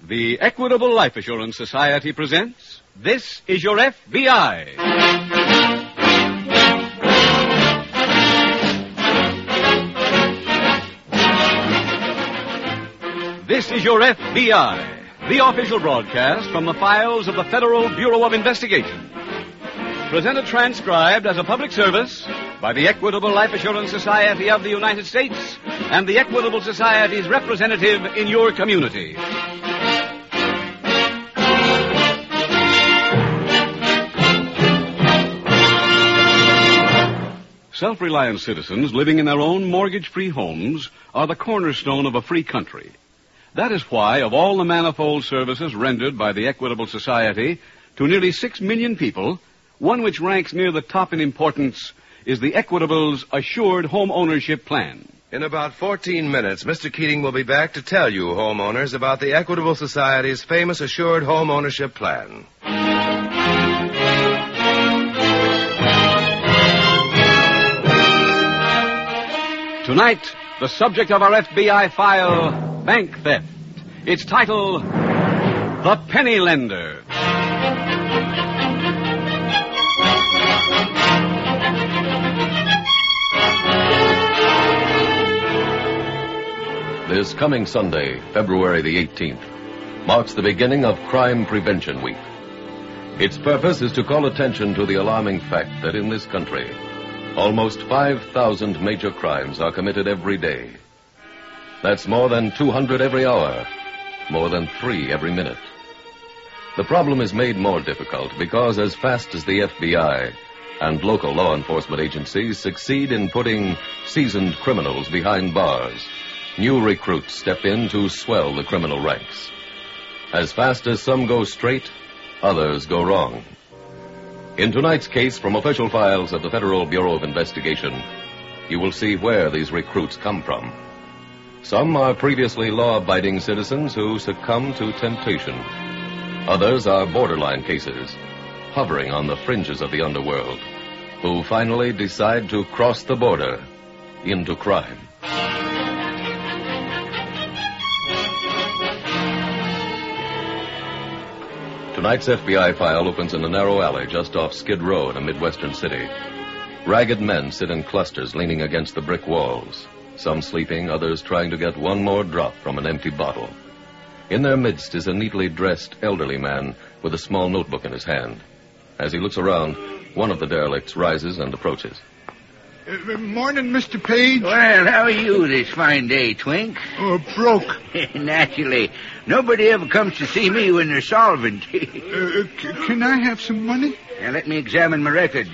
The Equitable Life Assurance Society presents This Is Your FBI. This is Your FBI, the official broadcast from the files of the Federal Bureau of Investigation. Presented transcribed as a public service by the Equitable Life Assurance Society of the United States and the Equitable Society's representative in your community. Self-reliant citizens living in their own mortgage-free homes are the cornerstone of a free country. That is why, of all the manifold services rendered by the Equitable Society to nearly 6 million people, one which ranks near the top in importance is the Equitable's Assured Home Ownership Plan. In about 14 minutes, Mr. Keating will be back to tell you, homeowners, about the Equitable Society's famous Assured Home Ownership Plan. Tonight, the subject of our FBI file, bank theft. Its title, The Penny Lender. This coming Sunday, February the 18th, marks the beginning of Crime Prevention Week. Its purpose is to call attention to the alarming fact that in this country, almost 5,000 major crimes are committed every day. That's more than 200 every hour, more than 3 every minute. The problem is made more difficult because as fast as the FBI and local law enforcement agencies succeed in putting seasoned criminals behind bars, new recruits step in to swell the criminal ranks. As fast as some go straight, others go wrong. In tonight's case from official files of the Federal Bureau of Investigation, you will see where these recruits come from. Some are previously law-abiding citizens who succumb to temptation. Others are borderline cases, hovering on the fringes of the underworld, who finally decide to cross the border into crime. Tonight's FBI file opens in a narrow alley just off Skid Row in a Midwestern city. Ragged men sit in clusters leaning against the brick walls, some sleeping, others trying to get one more drop from an empty bottle. In their midst is a neatly dressed elderly man with a small notebook in his hand. As he looks around, one of the derelicts rises and approaches. Morning, Mr. Page. Well, how are you this fine day, Twink? Oh, broke. Naturally. Nobody ever comes to see me when they're solvent. Can I have some money? Now, let me examine my records.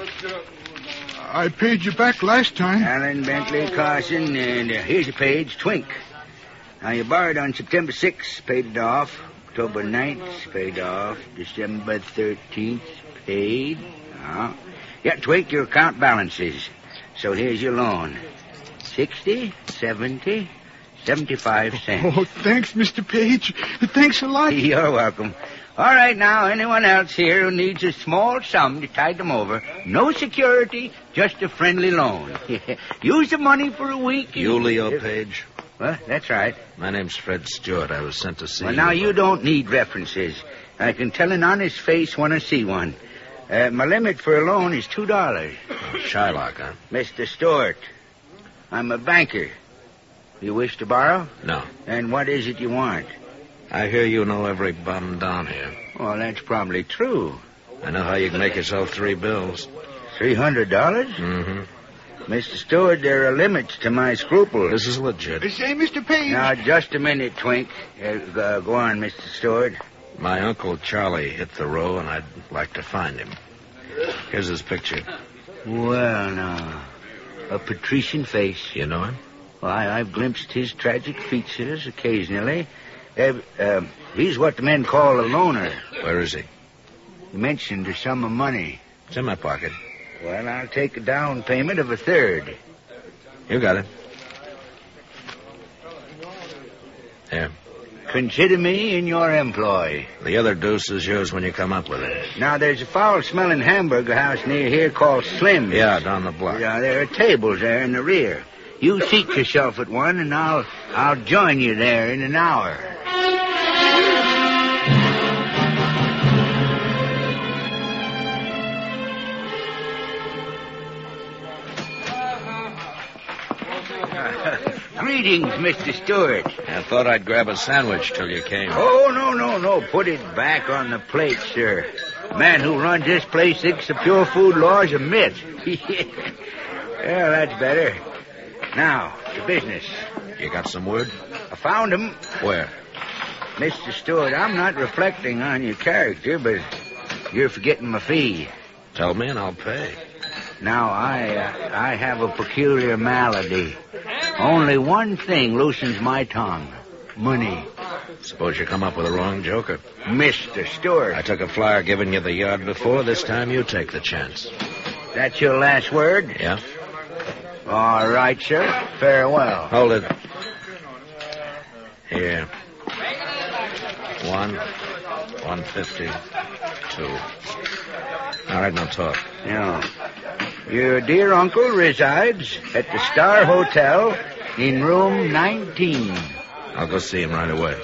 I paid you back last time. Allen, Bentley, Carson, and here's a page, Twink. Now, you borrowed on September 6th, paid it off. October 9th, paid off. December 13th, paid. Yeah, Twink, your account balances. So here's your loan. 60, 70, 75 cents. Oh, thanks, Mr. Page. Thanks a lot. You're welcome. All right, now, anyone else here who needs a small sum to tide them over, no security, just a friendly loan. Use the money for a week. You, Leo Page? Well, that's right. My name's Fred Stewart. I was sent to see you. Well, now, you don't need references. I can tell an honest face when I see one. My limit for a loan is $2. Shylock, huh? Mr. Stewart, I'm a banker. You wish to borrow? No. And what is it you want? I hear you know every bum down here. Well, that's probably true. I know how you can make yourself 3 bills. $300? Mm-hmm. Mr. Stewart, there are limits to my scruples. This is legit. Say, Mr. Page. Now, just a minute, Twink. Go on, Mr. Stewart. My Uncle Charlie hit the row, and I'd like to find him. Here's his picture. Well, now, a patrician face. You know him? Well, I've glimpsed his tragic features occasionally. He's what the men call a loner. Where is he? You mentioned a sum of money. It's in my pocket. Well, I'll take a down payment of 1/3. You got it. Here. Consider me in your employ. The other deuce is yours when you come up with it. Now, there's a foul-smelling hamburger house near here called Slim's. Yeah, down the block. Yeah, there are tables there in the rear. You seat yourself at one, and I'll join you there in an hour. greetings, Mr. Stewart. I thought I'd grab a sandwich till you came. Oh, no. Put it back on the plate, sir. The man who runs this place thinks the pure food law is a myth. Well, that's better. Now, to business. You got some word? I found him. Where? Mr. Stewart, I'm not reflecting on your character, but you're forgetting my fee. Tell me and I'll pay. Now, I have a peculiar malady. Only one thing loosens my tongue. Money. Suppose you come up with a wrong joker. Mr. Stewart. I took a flyer giving you the yard before. This time you take the chance. That's your last word? Yeah? All right, sir. Farewell. Hold it. Here. 150, 2. All right, now talk. Yeah. Your dear uncle resides at the Star Hotel in room 19. I'll go see him right away.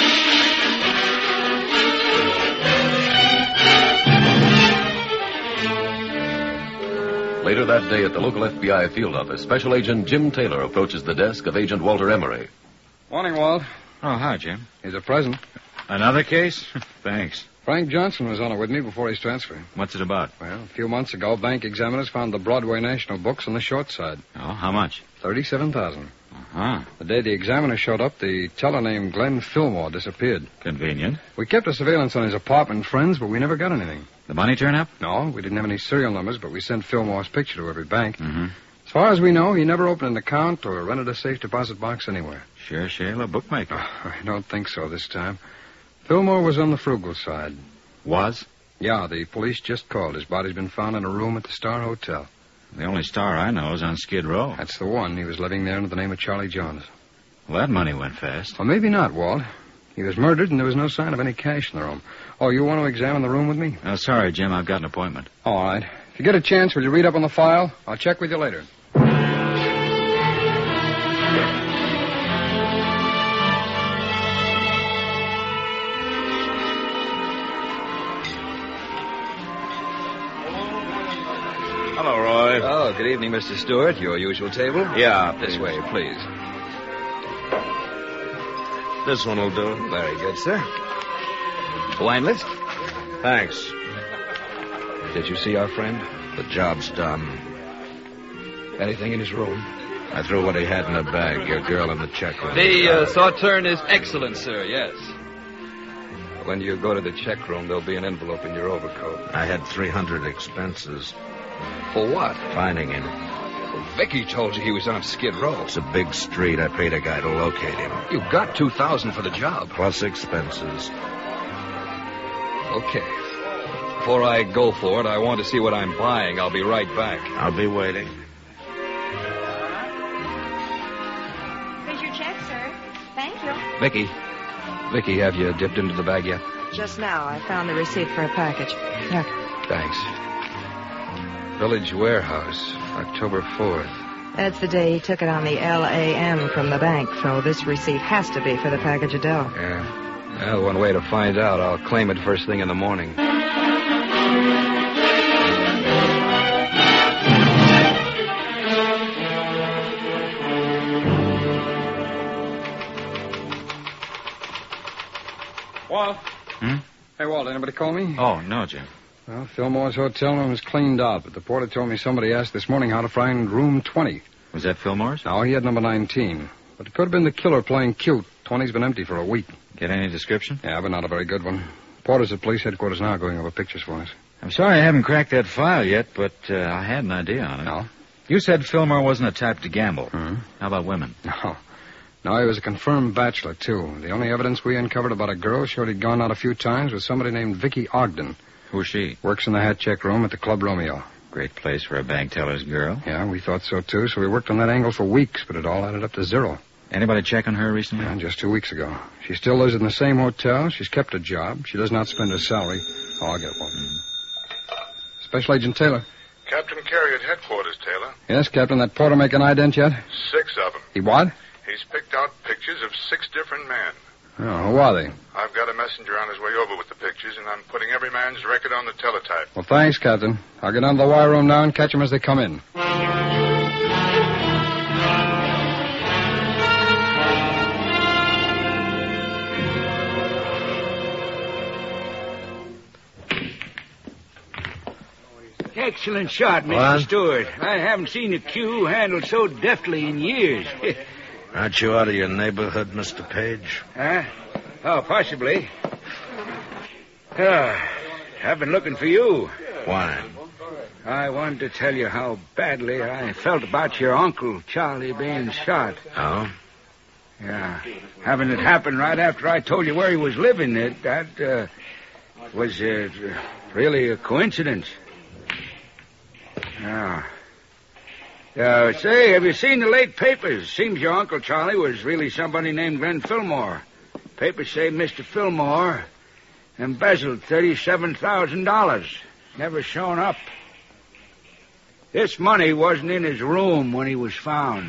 Later that day at the local FBI field office, Special Agent Jim Taylor approaches the desk of Agent Walter Emery. Morning, Walt. Oh, hi, Jim. Here's a present. Another case? Thanks. Frank Johnson was on it with me before his transfer. What's it about? Well, a few months ago, bank examiners found the Broadway National books on the short side. Oh, how much? $37,000. Uh-huh. The day the examiner showed up, the teller named Glenn Fillmore disappeared. Convenient. We kept a surveillance on his apartment and friends, but we never got anything. The money turn up? No, we didn't have any serial numbers, but we sent Fillmore's picture to every bank. Mm-hmm. As far as we know, he never opened an account or rented a safe deposit box anywhere. Sure, Shale, a bookmaker. I don't think so this time. Fillmore was on the frugal side. Was? Yeah, the police just called. His body's been found in a room at the Star Hotel. The only Star I know is on Skid Row. That's the one. He was living there under the name of Charlie Jones. Well, that money went fast. Well, maybe not, Walt. He was murdered, and there was no sign of any cash in the room. Oh, you want to examine the room with me? Oh, sorry, Jim. I've got an appointment. All right. If you get a chance, will you read up on the file? I'll check with you later. Hello, Roy. Oh, good evening, Mr. Stewart. Your usual table? Yeah, This way, please. This one will do. Very good, sir. Wine list? Thanks. Did you see our friend? The job's done. Anything in his room? I threw what he had in a bag. Your girl in the check room. The sauterne is excellent, sir, yes. When you go to the check room, there'll be an envelope in your overcoat. I had 300 expenses. For what? Finding him. Well, Vicky told you he was on Skid Row. It's a big street. I paid a guy to locate him. You got $2,000 for the job. Plus expenses. Okay. Before I go for it, I want to see what I'm buying. I'll be right back. I'll be waiting. Here's your check, sir. Thank you. Vicky, have you dipped into the bag yet? Just now, I found the receipt for a package. Here. Thanks. Village Warehouse, October 4th. That's the day he took it on the LAM from the bank, so this receipt has to be for the package of dough. Yeah. Well, one way to find out, I'll claim it first thing in the morning. Walt? Hmm? Hey, Walt, anybody call me? Oh, no, Jim. Well, Fillmore's hotel room is cleaned out, but the porter told me somebody asked this morning how to find room 20. Was that Fillmore's? No, he had number 19. But it could have been the killer playing cute. 20's been empty for a week. Get any description? Yeah, but not a very good one. Porter's at police headquarters now going over pictures for us. I'm sorry I haven't cracked that file yet, but I had an idea on it. No? You said Fillmore wasn't a type to gamble. Hmm? How about women? No. No, he was a confirmed bachelor, too. The only evidence we uncovered about a girl showed he'd gone out a few times with somebody named Vicky Ogden. Who's she? Works in the hat check room at the Club Romeo. Great place for a bank teller's girl. Yeah, we thought so, too, so we worked on that angle for weeks, but it all added up to zero. Anybody check on her recently? Yeah, just 2 weeks ago. She still lives in the same hotel. She's kept a job. She does not spend her salary. Oh, I'll get one. Special Agent Taylor. Captain Carey at headquarters, Taylor. Yes, Captain. That porter make an ident yet? 6 of them. He what? He's picked out pictures of 6 different men. Oh, who are they? I've got a messenger on his way over with the pictures, and I'm putting every man's record on the teletype. Well, thanks, Captain. I'll get down to the wire room now and catch them as they come in. Excellent shot, Mr. What? Stewart. I haven't seen a cue handled so deftly in years. Aren't you out of your neighborhood, Mr. Page? Huh? Oh, possibly. I've been looking for you. Why? I wanted to tell you how badly I felt about your uncle, Charlie, being shot. Oh? Yeah. Having it happen right after I told you where he was living, that was really a coincidence. Yeah. Say, have you seen the late papers? Seems your Uncle Charlie was really somebody named Glenn Fillmore. Papers say Mr. Fillmore embezzled $37,000. Never shown up. This money wasn't in his room when he was found.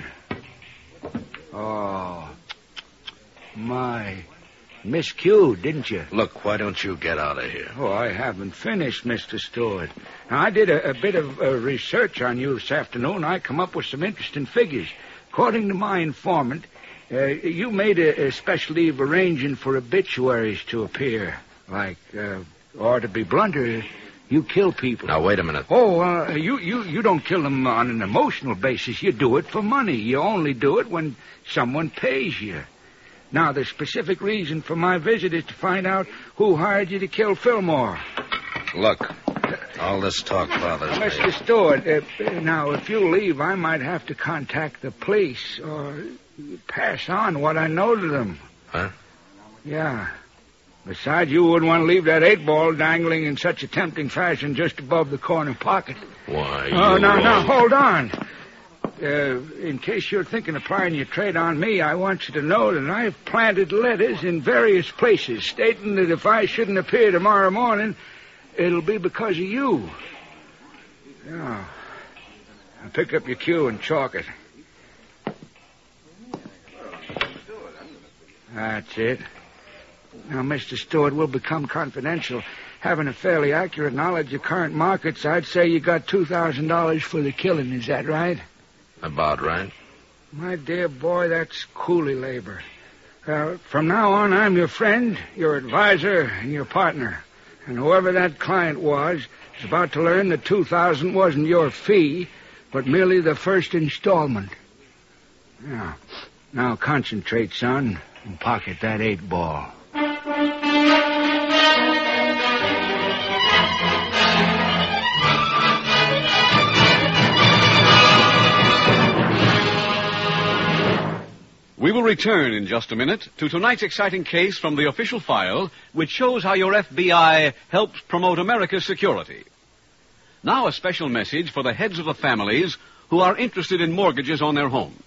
Oh, my. Miscued, didn't you? Look, why don't you get out of here? Oh, I haven't finished, Mr. Stewart. Now, I did a bit of research on you this afternoon. I come up with some interesting figures. According to my informant, you made a special leave arranging for obituaries to appear. Like, or to be blunter, you kill people. Now, wait a minute. Oh, you don't kill them on an emotional basis. You do it for money. You only do it when someone pays you. Now, the specific reason for my visit is to find out who hired you to kill Fillmore. Look, all this talk bothers me. Mr. Stewart, now, if you leave, I might have to contact the police or pass on what I know to them. Huh? Yeah. Besides, you wouldn't want to leave that 8-ball dangling in such a tempting fashion just above the corner pocket. Why, Oh, now, hold on. In case you're thinking of plying your trade on me, I want you to know that I've planted letters in various places stating that if I shouldn't appear tomorrow morning, it'll be because of you. Yeah. Now pick up your cue and chalk it. That's it. Now, Mr. Stewart, we'll become confidential. Having a fairly accurate knowledge of current markets, I'd say you got $2,000 for the killing. Is that right? About right. My dear boy, that's coolie labor. From now on, I'm your friend, your advisor, and your partner. And whoever that client was is about to learn that $2,000 wasn't your fee, but merely the first installment. Now concentrate, son, and pocket that 8-ball. We will return in just a minute to tonight's exciting case from the official file, which shows how your FBI helps promote America's security. Now a special message for the heads of the families who are interested in mortgages on their homes.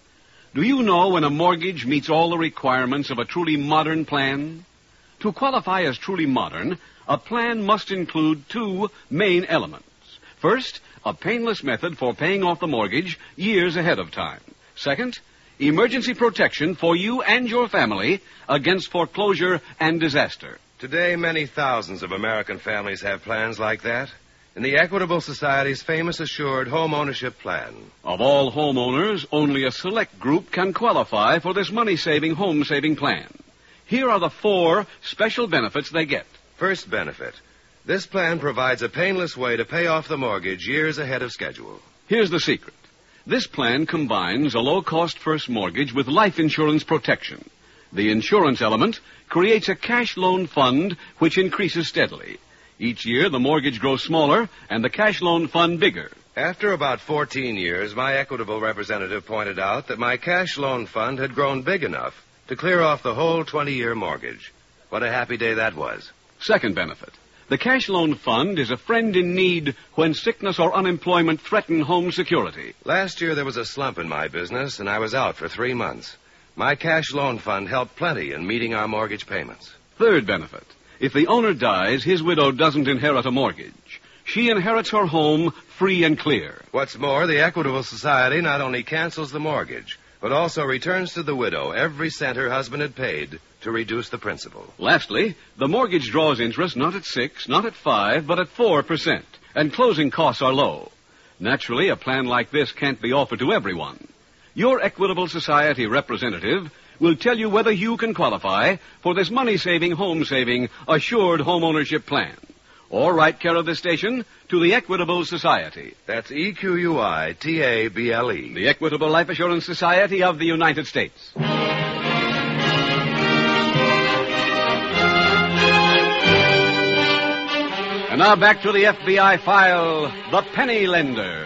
Do you know when a mortgage meets all the requirements of a truly modern plan? To qualify as truly modern, a plan must include two main elements. First, a painless method for paying off the mortgage years ahead of time. Second, emergency protection for you and your family against foreclosure and disaster. Today, many thousands of American families have plans like that in the Equitable Society's famous Assured Home Ownership Plan. Of all homeowners, only a select group can qualify for this money-saving, home-saving plan. Here are the 4 special benefits they get. First benefit. This plan provides a painless way to pay off the mortgage years ahead of schedule. Here's the secret. This plan combines a low-cost first mortgage with life insurance protection. The insurance element creates a cash loan fund which increases steadily. Each year, the mortgage grows smaller and the cash loan fund bigger. After about 14 years, my Equitable representative pointed out that my cash loan fund had grown big enough to clear off the whole 20-year mortgage. What a happy day that was. Second benefit. The cash loan fund is a friend in need when sickness or unemployment threaten home security. Last year, there was a slump in my business, and I was out for 3 months. My cash loan fund helped plenty in meeting our mortgage payments. Third benefit. If the owner dies, his widow doesn't inherit a mortgage. She inherits her home free and clear. What's more, the Equitable Society not only cancels the mortgage, but also returns to the widow every cent her husband had paid to reduce the principal. Lastly, the mortgage draws interest not at 6, not at 5, but at 4%, and closing costs are low. Naturally, a plan like this can't be offered to everyone. Your Equitable Society representative will tell you whether you can qualify for this money-saving, home-saving, assured home ownership plan. Or write care of this station to the Equitable Society. That's EQUITABLE. The Equitable Life Assurance Society of the United States. And now back to the FBI file, The Penny Lender.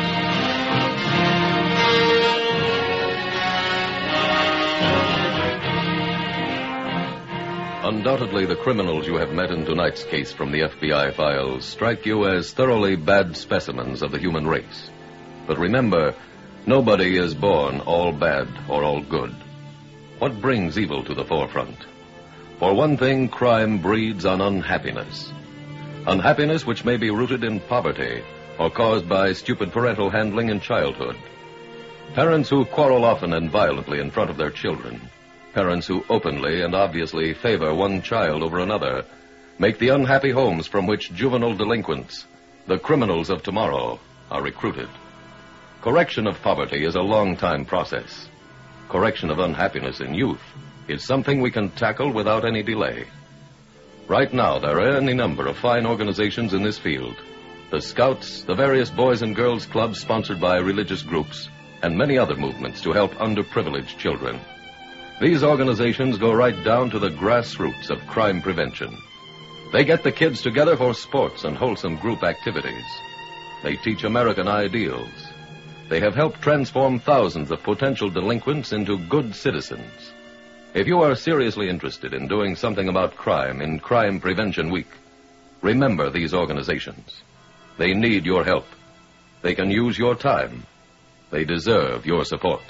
Undoubtedly, the criminals you have met in tonight's case from the FBI files strike you as thoroughly bad specimens of the human race. But remember, nobody is born all bad or all good. What brings evil to the forefront? For one thing, crime breeds on unhappiness. Unhappiness which may be rooted in poverty or caused by stupid parental handling in childhood. Parents who quarrel often and violently in front of their children. Parents who openly and obviously favor one child over another make the unhappy homes from which juvenile delinquents, the criminals of tomorrow, are recruited. Correction of poverty is a long-time process. Correction of unhappiness in youth is something we can tackle without any delay. Right now, there are any number of fine organizations in this field. The Scouts, the various boys and girls clubs sponsored by religious groups, and many other movements to help underprivileged children. These organizations go right down to the grassroots of crime prevention. They get the kids together for sports and wholesome group activities. They teach American ideals. They have helped transform thousands of potential delinquents into good citizens. If you are seriously interested in doing something about crime in Crime Prevention Week, remember these organizations. They need your help. They can use your time. They deserve your support.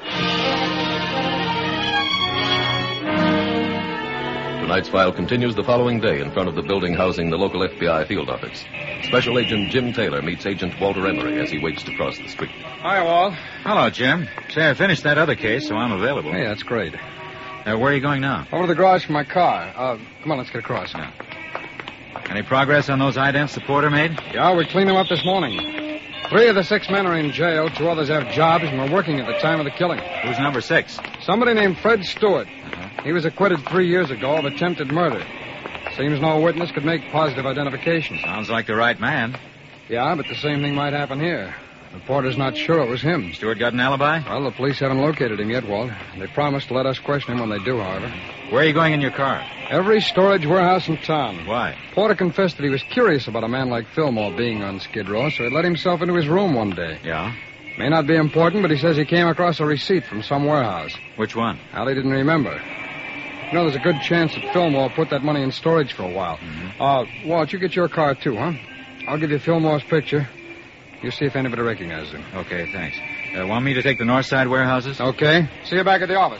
Tonight's file continues the following day in front of the building housing the local FBI field office. Special Agent Jim Taylor meets Agent Walter Emery as he waits to cross the street. Hi, Walt. Hello, Jim. Say, I finished that other case, so I'm available. Hey, that's great. Where are you going now? Over to the garage for my car. Come on, let's get across. Yeah. Any progress on those idents the porter made? Yeah, we cleaned them up this morning. 3 of the 6 men are in jail. 2 others have jobs and were working at the time of the killing. Who's number 6? Somebody named Fred Stewart. He was acquitted 3 years ago of attempted murder. Seems no witness could make positive identification. Sounds like the right man. Yeah, but the same thing might happen here. The porter's not sure it was him. Stewart got an alibi? Well, the police haven't located him yet, Walt. They promised to let us question him when they do, however. Where are you going in your car? Every storage warehouse in town. Why? Porter confessed that he was curious about a man like Fillmore being on Skid Row, so he let himself into his room one day. Yeah? May not be important, but he says he came across a receipt from some warehouse. Which one? Well, he didn't remember. You know, there's a good chance that Fillmore put that money in storage for a while. Mm-hmm. Walt, you get your car, too, huh? I'll give you Fillmore's picture. You see if anybody recognizes him. Okay, thanks. Want me to take the north side warehouses? Okay. See you back at the office.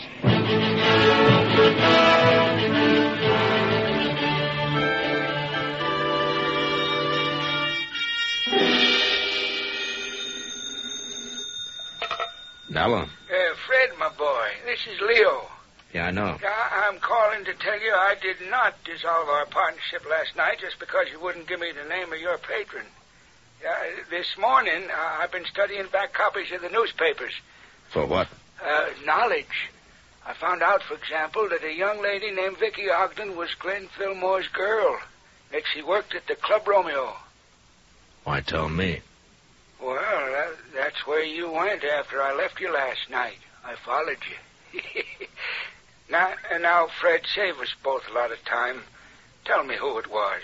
Hello. Fred, my boy, this is Leo. Yeah, I know. I'm calling to tell you I did not dissolve our partnership last night just because you wouldn't give me the name of your patron. This morning, I've been studying back copies of the newspapers. For what? Knowledge. I found out, for example, that a young lady named Vicky Ogden was Glenn Fillmore's girl, that she worked at the Club Romeo. Why tell me? Well, that's where you went after I left you last night. I followed you. Now, Fred, save us both a lot of time. Tell me who it was.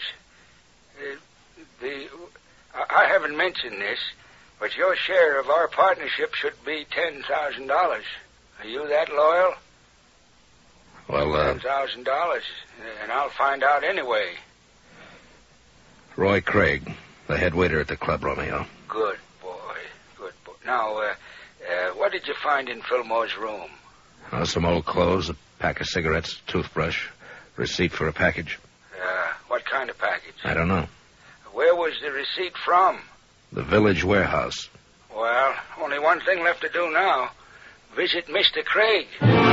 I haven't mentioned this, but your share of our partnership should be $10,000. Are you that loyal? Well, $10,000, and I'll find out anyway. Roy Craig, the head waiter at the Club Romeo. Good boy. Now, what did you find in Fillmore's room? Some old clothes, a pack of cigarettes, toothbrush, receipt for a package. What kind of package? I don't know. Where was the receipt from? The Village Warehouse. Well, only one thing left to do now. Visit Mr. Craig.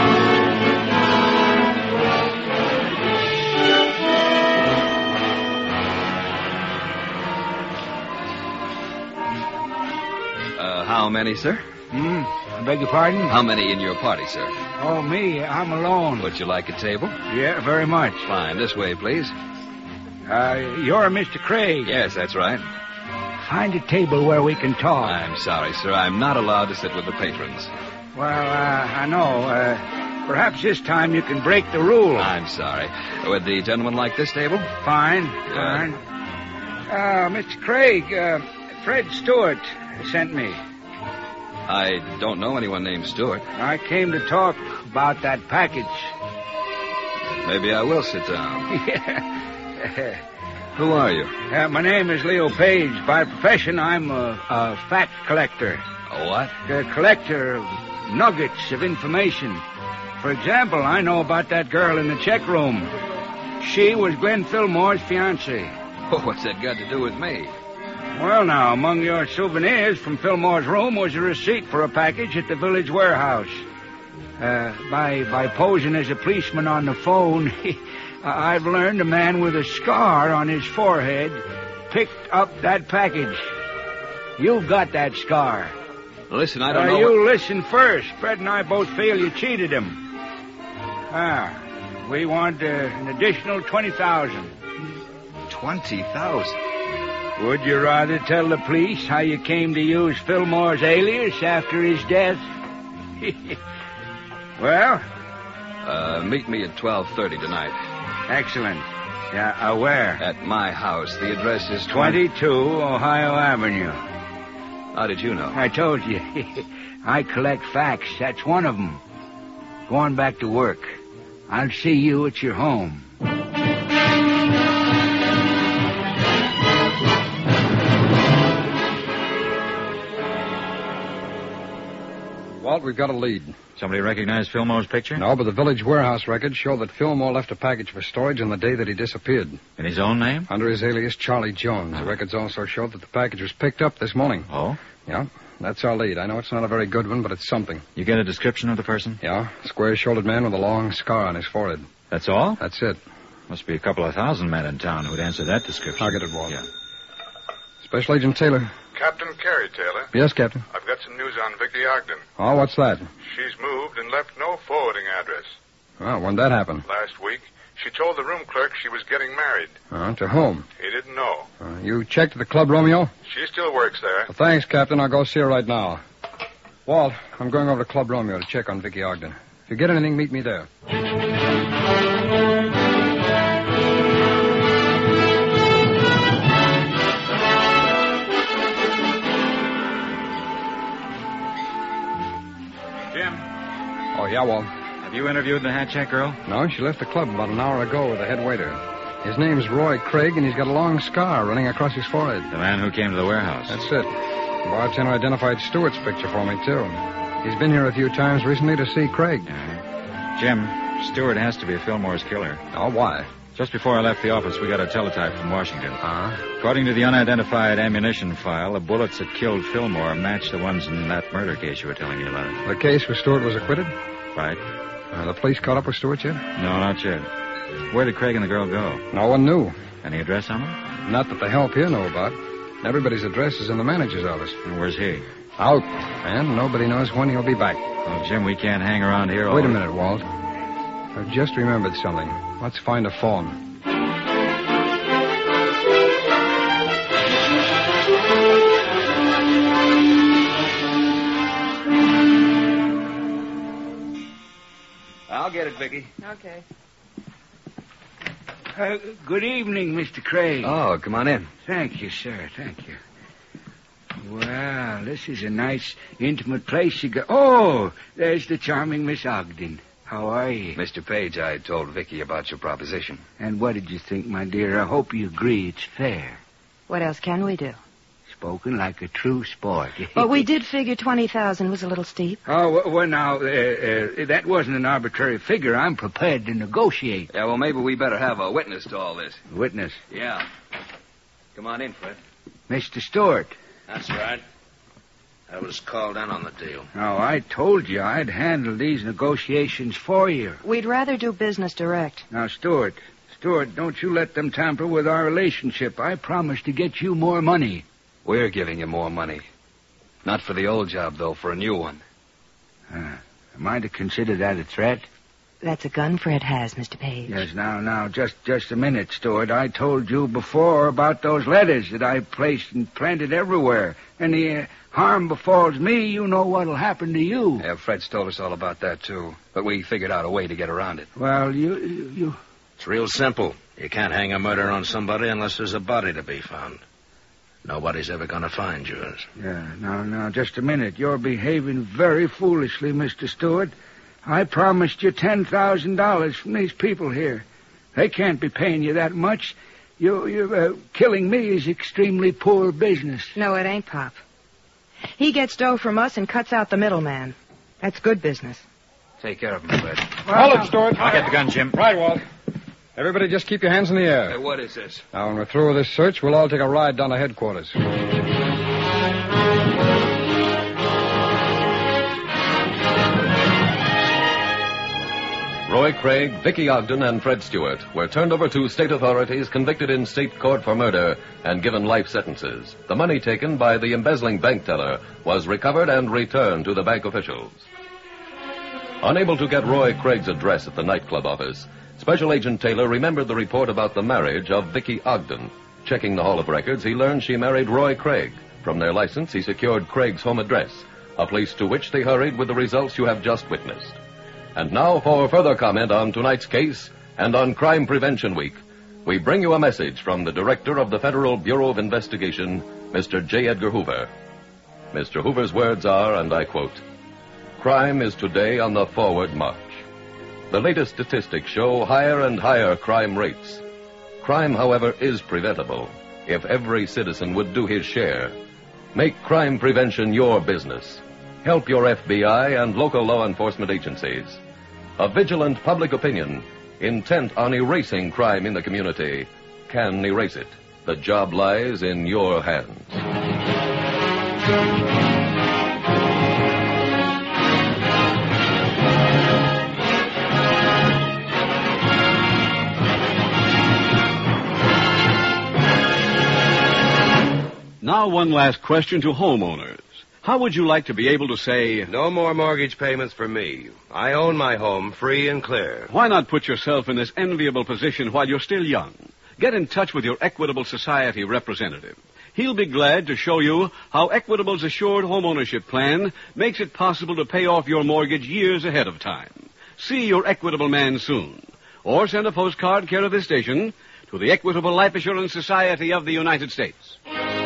How many, sir? I beg your pardon? How many in your party, sir? Oh, me. I'm alone. Would you like a table? Yeah, very much. Fine. This way, please. You're Mr. Craig. Yes, that's right. Find a table where we can talk. I'm sorry, sir. I'm not allowed to sit with the patrons. Well, I know. Perhaps this time you can break the rule. I'm sorry. Would the gentleman like this table? Fine. Mr. Craig, Fred Stewart sent me. I don't know anyone named Stewart. I came to talk about that package. Maybe I will sit down. Yeah. Who are you? My name is Leo Page. By profession, I'm a fact collector. A what? A collector of nuggets of information. For example, I know about that girl in the check room. She was Glenn Fillmore's fiancée. Oh, what's that got to do with me? Well, now, among your souvenirs from Fillmore's room was a receipt for a package at the village warehouse. By posing as a policeman on the phone, I've learned a man with a scar on his forehead picked up that package. You've got that scar. Listen, I don't know. You listen first. Fred and I both feel you cheated him. We want an additional $20,000. $20,000? Would you rather tell the police how you came to use Fillmore's alias after his death? Well? Meet me at 12:30 tonight. Excellent. Yeah, where? At my house. The address is 22 Ohio Avenue. How did you know? I told you. I collect facts. That's one of them. Go on back to work. I'll see you at your home. Walt, we've got a lead. Somebody recognize Fillmore's picture? No, but the village warehouse records show that Fillmore left a package for storage on the day that he disappeared. In his own name? Under his alias, Charlie Jones. The records also show that the package was picked up this morning. Oh? Yeah, that's our lead. I know it's not a very good one, but it's something. You get a description of the person? Yeah, square-shouldered man with a long scar on his forehead. That's all? That's it. Must be a couple of thousand men in town who'd answer that description. I'll get it, Walt. Yeah. Special Agent Taylor. Captain Carrie Taylor. Yes, Captain. I've got some news on Vicky Ogden. Oh, what's that? She's moved and left no forwarding address. Oh, when'd that happen? Last week, she told the room clerk she was getting married. To whom? He didn't know. You checked at the Club Romeo? She still works there. Well, thanks, Captain. I'll go see her right now. Walt, I'm going over to Club Romeo to check on Vicky Ogden. If you get anything, meet me there. Oh, yeah, Walt. Have you interviewed the hat check girl? No, she left the club about an hour ago with the head waiter. His name's Roy Craig, and he's got a long scar running across his forehead. The man who came to the warehouse. That's it. The bartender identified Stewart's picture for me, too. He's been here a few times recently to see Craig. Jim, Stewart has to be Fillmore's killer. Oh, why? Just before I left the office, we got a teletype from Washington. Uh-huh. According to the unidentified ammunition file, the bullets that killed Fillmore matched the ones in that murder case you were telling me about. The case where Stewart was acquitted? Right. The police caught up with Stewart yet? No, not yet. Where did Craig and the girl go? No one knew. Any address on them? Not that the help here know about. Everybody's address is in the manager's office. And where's he? Out. And nobody knows when he'll be back. Well, Jim, we can't hang around here all... Wait a minute, Walt. I've just remembered something. Let's find a phone. I'll get it, Vicky. Okay. Good evening, Mr. Craig. Oh, come on in. Thank you, sir. Thank you. Well, this is a nice, intimate place you got. Oh, there's the charming Miss Ogden. How are you? Mr. Page, I told Vicky about your proposition. And what did you think, my dear? I hope you agree it's fair. What else can we do? Spoken like a true sport. Well, we did figure 20,000 was a little steep. Oh, well, now, that wasn't an arbitrary figure. I'm prepared to negotiate. Yeah, well, maybe we better have a witness to all this. Witness? Yeah. Come on in, Fred. Mr. Stewart. That's right. I was called in on the deal. Oh, I told you I'd handle these negotiations for you. We'd rather do business direct. Now, Stewart, don't you let them tamper with our relationship. I promise to get you more money. We're giving you more money. Not for the old job, though, for a new one. Am I to consider that a threat? That's a gun Fred has, Mr. Page. Yes, now, just a minute, Stewart. I told you before about those letters that I placed and planted everywhere. Any harm befalls me, you know what'll happen to you. Yeah, Fred's told us all about that, too. But we figured out a way to get around it. Well, you... It's real simple. You can't hang a murder on somebody unless there's a body to be found. Nobody's ever going to find yours. Yeah, now, just a minute. You're behaving very foolishly, Mr. Stewart. I promised you $10,000 from these people here. They can't be paying you that much. You're killing me is extremely poor business. No, it ain't, Pop. He gets dough from us and cuts out the middleman. That's good business. Take care of him, Fred. Hold it, Stewart. I'll get the gun, Jim. Right, Walt. Everybody just keep your hands in the air. Hey, what is this? Now, when we're through with this search, we'll all take a ride down to headquarters. Roy Craig, Vicky Ogden, and Fred Stewart were turned over to state authorities, convicted in state court for murder, and given life sentences. The money taken by the embezzling bank teller was recovered and returned to the bank officials. Unable to get Roy Craig's address at the nightclub office, Special Agent Taylor remembered the report about the marriage of Vicky Ogden. Checking the Hall of Records, he learned she married Roy Craig. From their license, he secured Craig's home address, a place to which they hurried with the results you have just witnessed. And now, for further comment on tonight's case and on Crime Prevention Week, we bring you a message from the Director of the Federal Bureau of Investigation, Mr. J. Edgar Hoover. Mr. Hoover's words are, and I quote, "Crime is today on the forward march. The latest statistics show higher and higher crime rates. Crime, however, is preventable if every citizen would do his share. Make crime prevention your business. Help your FBI and local law enforcement agencies. A vigilant public opinion, intent on erasing crime in the community, can erase it. The job lies in your hands." Now one last question to homeowners. How would you like to be able to say, "No more mortgage payments for me. I own my home free and clear"? Why not put yourself in this enviable position while you're still young? Get in touch with your Equitable Society representative. He'll be glad to show you how Equitable's Assured Homeownership Plan makes it possible to pay off your mortgage years ahead of time. See your Equitable man soon. Or send a postcard care of this station to the Equitable Life Assurance Society of the United States.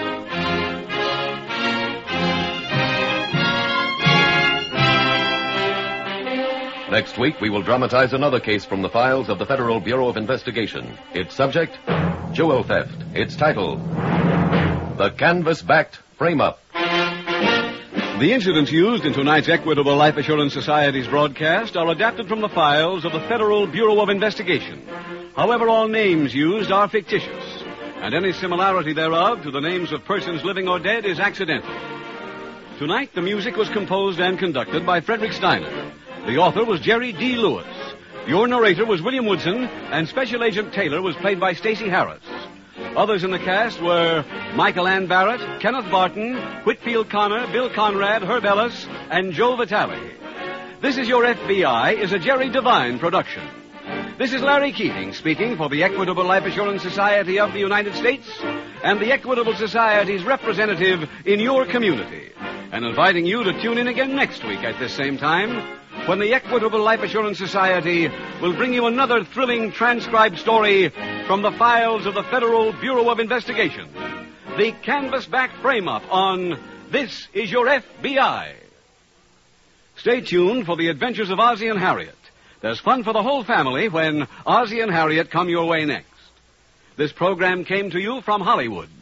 Next week, we will dramatize another case from the files of the Federal Bureau of Investigation. Its subject, jewel theft. Its title, The Canvas-Backed Frame-Up. The incidents used in tonight's Equitable Life Assurance Society's broadcast are adapted from the files of the Federal Bureau of Investigation. However, all names used are fictitious, and any similarity thereof to the names of persons living or dead is accidental. Tonight, the music was composed and conducted by Frederick Steiner. The author was Jerry D. Lewis. Your narrator was William Woodson, and Special Agent Taylor was played by Stacey Harris. Others in the cast were Michael Ann Barrett, Kenneth Barton, Whitfield Connor, Bill Conrad, Herb Ellis, and Joe Vitale. This Is Your FBI is a Jerry Devine production. This is Larry Keating speaking for the Equitable Life Assurance Society of the United States and the Equitable Society's representative in your community, and inviting you to tune in again next week at this same time, when the Equitable Life Assurance Society will bring you another thrilling transcribed story from the files of the Federal Bureau of Investigation. The Canvas-Back Frame-Up on This Is Your FBI. Stay tuned for the adventures of Ozzie and Harriet. There's fun for the whole family when Ozzie and Harriet come your way next. This program came to you from Hollywood.